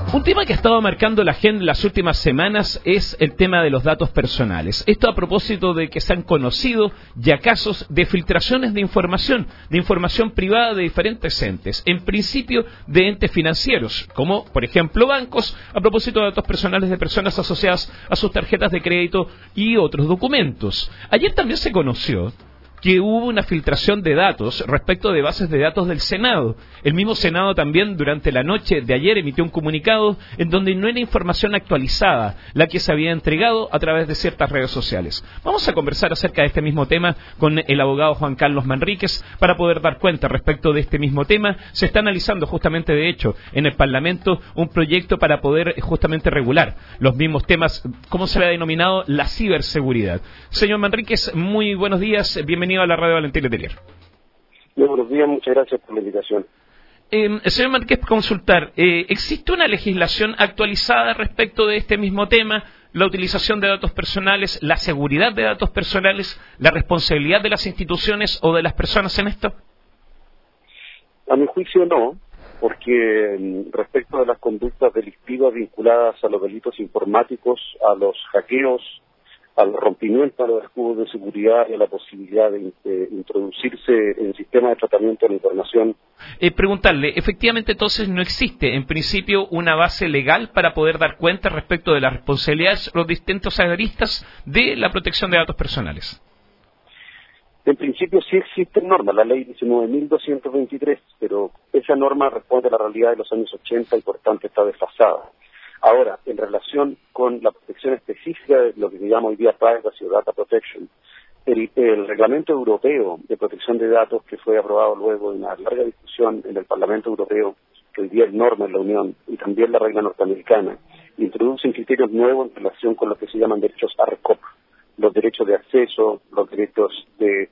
Un tema que ha estado marcando la agenda en las últimas semanas es el tema de los datos personales. Esto a propósito de que se han conocido ya casos de filtraciones de información privada de diferentes entes, en principio de entes financieros, como por ejemplo bancos, a propósito de datos personales de personas asociadas a sus tarjetas de crédito y otros documentos. Ayer también se conoció que hubo una filtración de datos respecto de bases de datos del Senado. El mismo Senado también durante la noche de ayer emitió un comunicado en donde no era información actualizada la que se había entregado a través de ciertas redes sociales. Vamos a conversar acerca de este mismo tema con el abogado Juan Carlos Manríquez para poder dar cuenta respecto de este mismo tema. Se está analizando justamente, de hecho, en el Parlamento un proyecto para poder justamente regular los mismos temas, como se le ha denominado la ciberseguridad. Señor Manríquez, muy buenos días, bienvenido a la radio Valentín Letelier. Muy buenos días, muchas gracias por la invitación. Señor Márquez, consultar, ¿existe una legislación actualizada respecto de este mismo tema, la utilización de datos personales, la seguridad de datos personales, la responsabilidad de las instituciones o de las personas en esto? A mi juicio no, porque respecto de las conductas delictivas vinculadas a los delitos informáticos, a los hackeos, al rompimiento de los escudos de seguridad y a la posibilidad de introducirse en sistemas de tratamiento de la información. Preguntarle, efectivamente entonces no existe en principio una base legal para poder dar cuenta respecto de las responsabilidades de los distintos aristas de la protección de datos personales. En principio sí existe norma, la ley 19.223, pero esa norma responde a la realidad de los años 80 y por tanto está desfasada. Ahora, en relación con la protección específica de lo que se llama hoy día Privacy o Data Protection, el Reglamento Europeo de Protección de Datos, que fue aprobado luego de una larga discusión en el Parlamento Europeo, que hoy día es norma en la Unión, y también la regla norteamericana, introducen criterios nuevos en relación con lo que se llaman derechos ARCOP, los derechos de acceso, los derechos de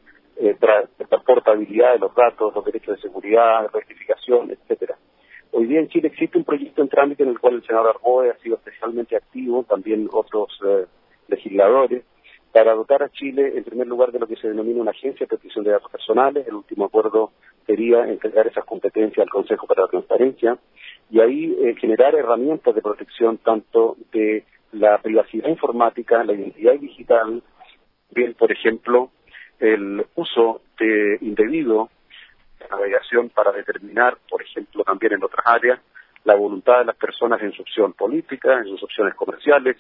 portabilidad de los datos, los derechos de seguridad, de rectificación, etcétera. Hoy día en Chile existe un proyecto en trámite en el cual el senador Arboe ha sido especialmente activo, también otros legisladores, para dotar a Chile, en primer lugar, de lo que se denomina una agencia de protección de datos personales. El último acuerdo sería entregar esas competencias al Consejo para la Transparencia y ahí generar herramientas de protección tanto de la privacidad informática, la identidad digital, bien, por ejemplo, el uso indebido navegación para determinar, por ejemplo, también en otras áreas, la voluntad de las personas en su opción política, en sus opciones comerciales,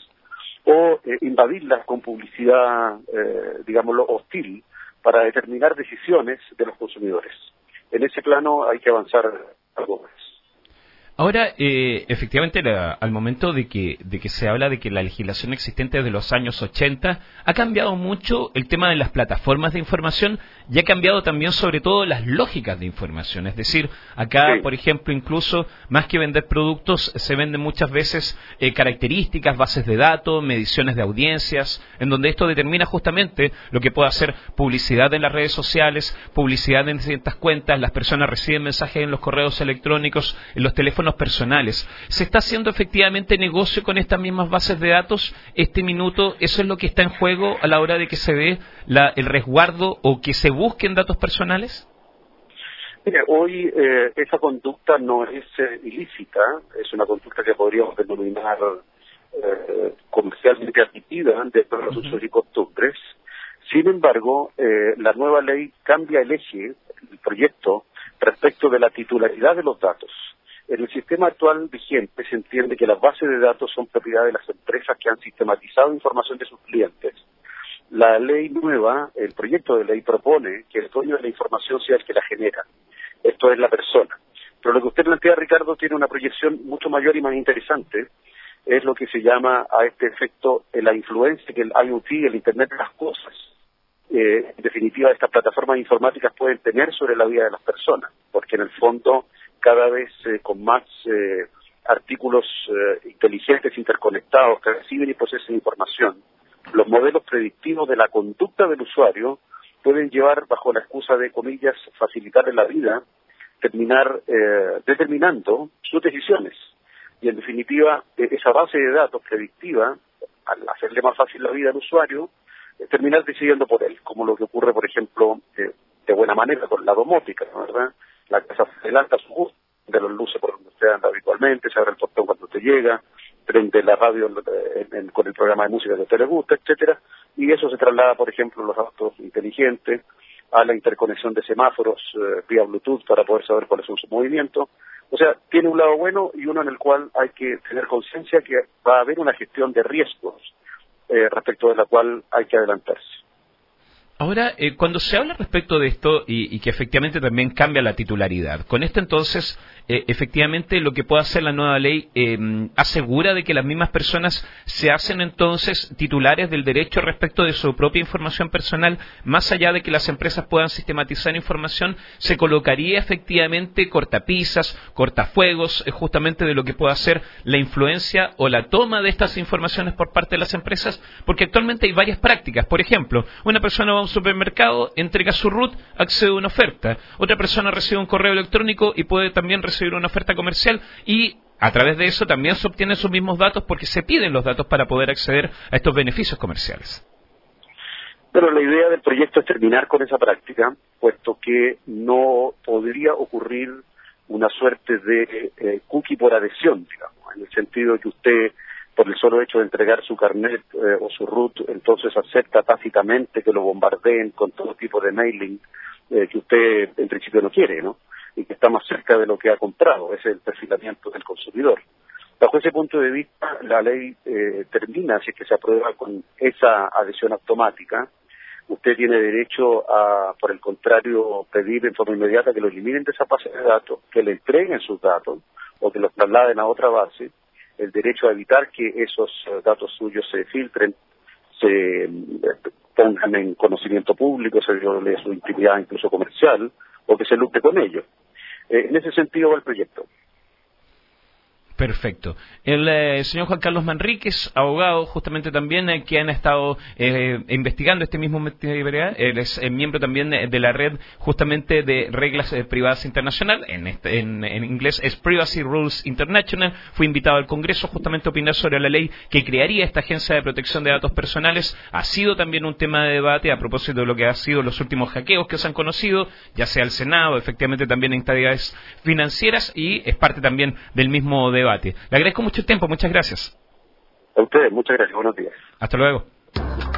o invadirlas con publicidad, digámoslo, hostil, para determinar decisiones de los consumidores. En ese plano hay que avanzar algo más. Ahora, efectivamente, al momento de que se habla de que la legislación existente desde los años 80 ha cambiado mucho el tema de las plataformas de información y ha cambiado también sobre todo las lógicas de información. Es decir, acá, sí, por ejemplo, incluso más que vender productos, se venden muchas veces características, bases de datos, mediciones de audiencias, en donde esto determina justamente lo que puede hacer publicidad en las redes sociales, publicidad en ciertas cuentas, las personas reciben mensajes en los correos electrónicos, en los teléfonos personales. ¿Se está haciendo efectivamente negocio con estas mismas bases de datos? Este minuto, ¿eso es lo que está en juego a la hora de que se dé el resguardo o que se busquen datos personales? Mira, hoy esa conducta no es ilícita, es una conducta que podríamos denominar comercialmente admitida dentro de los usos y costumbres. Sin embargo, la nueva ley cambia el eje, el proyecto, respecto de la titularidad de los datos. En el sistema actual vigente se entiende que las bases de datos son propiedad de las empresas que han sistematizado información de sus clientes. La ley nueva, el proyecto de ley propone que el dueño de la información sea el que la genera. Esto es la persona. Pero lo que usted plantea, Ricardo, tiene una proyección mucho mayor y más interesante. Es lo que se llama a este efecto la influencia que el IoT, el Internet de las cosas, en definitiva, estas plataformas informáticas pueden tener sobre la vida de las personas, porque en el fondo cada vez con más artículos inteligentes interconectados que reciben y procesan información, los modelos predictivos de la conducta del usuario pueden llevar, bajo la excusa de, comillas, facilitarle la vida, terminar determinando sus decisiones. Y en definitiva, esa base de datos predictiva, al hacerle más fácil la vida al usuario, terminar decidiendo por él, como lo que ocurre, por ejemplo, de buena manera con la domótica, ¿no? ¿Verdad? La casa se adelanta a su gusto, de los luces por donde usted anda habitualmente, se abre el portón cuando usted usted llega, prende la radio con el programa de música que a usted le gusta, etcétera, y eso se traslada, por ejemplo, en los autos inteligentes, a la interconexión de semáforos vía Bluetooth para poder saber cuáles son sus movimientos. O sea, tiene un lado bueno y uno en el cual hay que tener conciencia que va a haber una gestión de riesgos respecto de la cual hay que adelantarse. Ahora, cuando se habla respecto de esto y que efectivamente también cambia la titularidad, con esto entonces, efectivamente lo que puede hacer la nueva ley asegura de que las mismas personas se hacen entonces titulares del derecho respecto de su propia información personal, más allá de que las empresas puedan sistematizar información, se colocaría efectivamente cortapisas, cortafuegos, justamente de lo que pueda ser la influencia o la toma de estas informaciones por parte de las empresas, porque actualmente hay varias prácticas. Por ejemplo, una persona va a un supermercado, entrega su RUT, accede a una oferta. Otra persona recibe un correo electrónico y puede también recibir una oferta comercial y a través de eso también se obtienen sus mismos datos porque se piden los datos para poder acceder a estos beneficios comerciales. Pero la idea del proyecto es terminar con esa práctica, puesto que no podría ocurrir una suerte de cookie por adhesión, digamos, en el sentido de que usted, por el solo hecho de entregar su carnet o su RUT, entonces acepta tácitamente que lo bombardeen con todo tipo de mailing que usted en principio no quiere, ¿no? Y que está más cerca de lo que ha comprado, ese es el perfilamiento del consumidor. Bajo ese punto de vista, la ley termina, si es que se aprueba con esa adhesión automática. Usted tiene derecho a, por el contrario, pedir en forma inmediata que lo eliminen de esa base de datos, que le entreguen sus datos o que los trasladen a otra base, el derecho a evitar que esos datos suyos se filtren, se pongan en conocimiento público, se viole su intimidad incluso comercial, o que se lucre con ello. En ese sentido va el proyecto. Perfecto. El señor Juan Carlos Manríquez, abogado, justamente también que han estado investigando este mismo materia, él es miembro también de la red justamente de reglas privadas internacional, en inglés es Privacy Rules International, fue invitado al Congreso justamente a opinar sobre la ley que crearía esta agencia de protección de datos personales. Ha sido también un tema de debate a propósito de lo que ha sido los últimos hackeos que se han conocido, ya sea el Senado, efectivamente también en entidades financieras, y es parte también del mismo debate. Le agradezco mucho el tiempo, muchas gracias. A ustedes, muchas gracias, buenos días. Hasta luego.